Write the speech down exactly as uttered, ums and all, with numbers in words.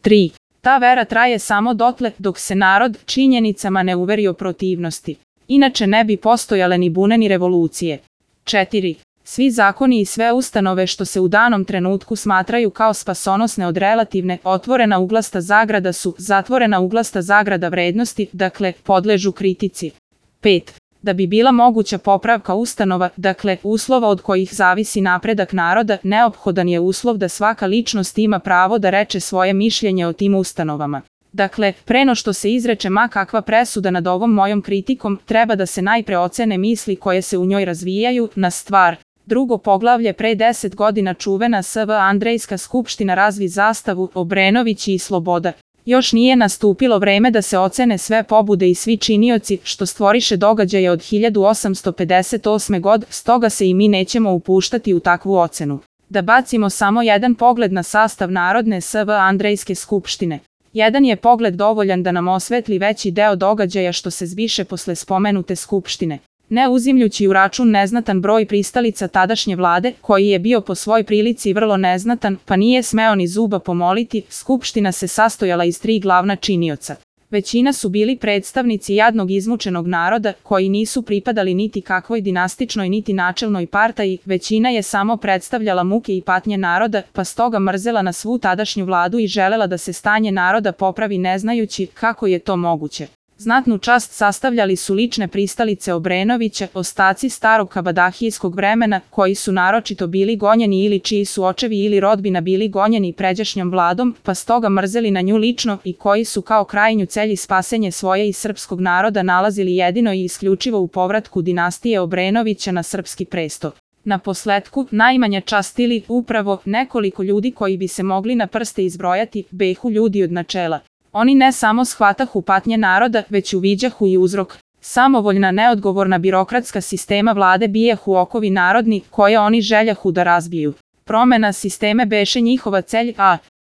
tri. Ta vera traje samo dotle dok se narod činjenicama ne uveri o protivnosti. Inače ne bi postojale ni bune ni revolucije. četiri. Svi zakoni i sve ustanove što se u danom trenutku smatraju kao spasonosne od relativne, otvorena uglasta zagrada su zatvorena uglasta zagrada vrednosti, dakle, podležu kritici. pet. Da bi bila moguća popravka ustanova, dakle, uslova od kojih zavisi napredak naroda, neophodan je uslov da svaka ličnost ima pravo da reče svoje mišljenje o tim ustanovama. Dakle, pre no što se izreče ma kakva presuda nad ovom mojom kritikom, treba da se najpre ocene misli koje se u njoj razvijaju na stvar. Drugo poglavlje pre deset godina čuvena S V Andrejska skupština razvi zastavu Obrenović i Sloboda. Još nije nastupilo vreme da se ocene sve pobude i svi činioci što stvoriše događaje od hiljadu osamsto pedeset osme. god, stoga se i mi nećemo upuštati u takvu ocenu. Da bacimo samo jedan pogled na sastav Narodne S V Andrejske skupštine. Jedan je pogled dovoljan da nam osvetli veći deo događaja što se zbiše posle spomenute skupštine. Ne uzimljući u račun neznatan broj pristalica tadašnje vlade, koji je bio po svoj prilici vrlo neznatan, pa nije smeo ni zuba pomoliti, skupština se sastojala iz tri glavna činioca. Većina su bili predstavnici jadnog izmučenog naroda, koji nisu pripadali niti kakvoj dinastičnoj niti načelnoj partaji, većina je samo predstavljala muke i patnje naroda, pa stoga mrzela na svu tadašnju vladu i želela da se stanje naroda popravi ne znajući kako je to moguće. Znatnu čast sastavljali su lične pristalice Obrenovića, ostaci starog kabadahijskog vremena, koji su naročito bili gonjeni ili čiji su očevi ili rodbina bili gonjeni pređašnjom vladom, pa stoga mrzeli na nju lično i koji su kao krajnju celj spasenje svoje i srpskog naroda nalazili jedino i isključivo u povratku dinastije Obrenovića na srpski presto. Na posletku, najmanje častili upravo nekoliko ljudi koji bi se mogli na prste izbrojati, behu ljudi od načela. Oni ne samo shvatahu patnje naroda, već uviđahu i uzrok. Samovoljna neodgovorna birokratska sistema vlade bijahu okovi narodni, koje oni željahu da razbiju. Promena sisteme beše njihova celj, a